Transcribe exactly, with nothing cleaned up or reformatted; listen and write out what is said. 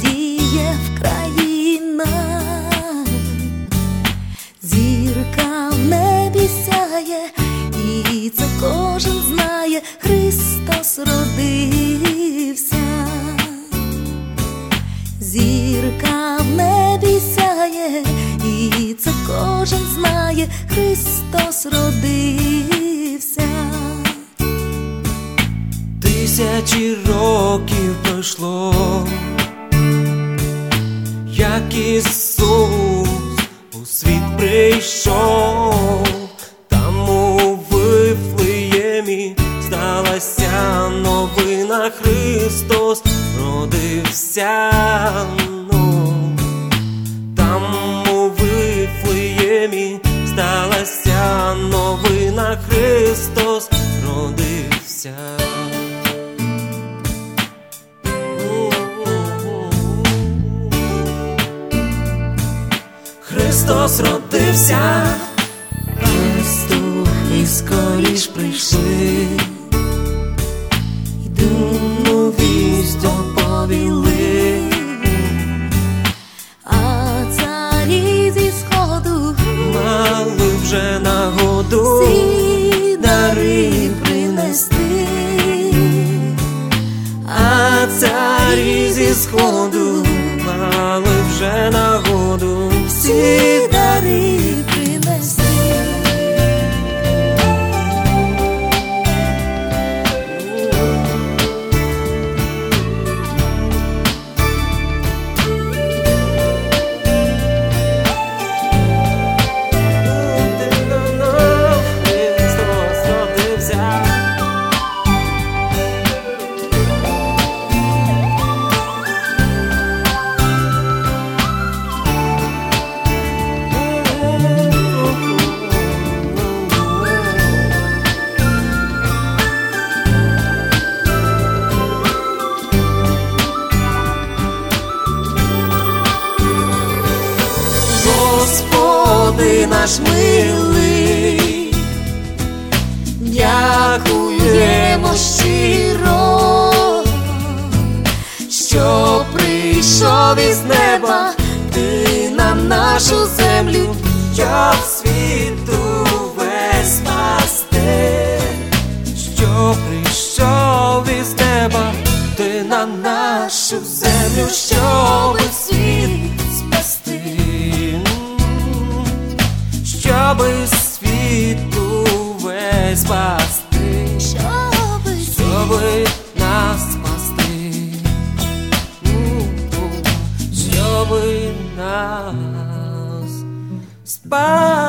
радіє в країнах, зірка в небі сяє, і це кожен знає, Христос родився. Зірка в небі сяє, і це кожен знає, Христос родився. Тисячі років пройшло, як Ісус у світ прийшов. Там у Вифлеємі сталася новина, Христос родився. Ну, там у Вифлеємі сталася новина, Христос родився. Христос родився, пастухи скоріш прийшли, і дивну вість оповіли. А царі зі сходу мали вже нагоду всі дари принести. А царі зі сходу мали вже нагоду всі дари принести. Господи наш милий, Дякуємо щиро, що прийшов із неба ти на нашу землю, щоб світу весь спасти. Що прийшов із неба ти на нашу землю, щоб світ спасти. Щоби світу весь спасти, щоби, щоби нас спасти, щоби нас спасти.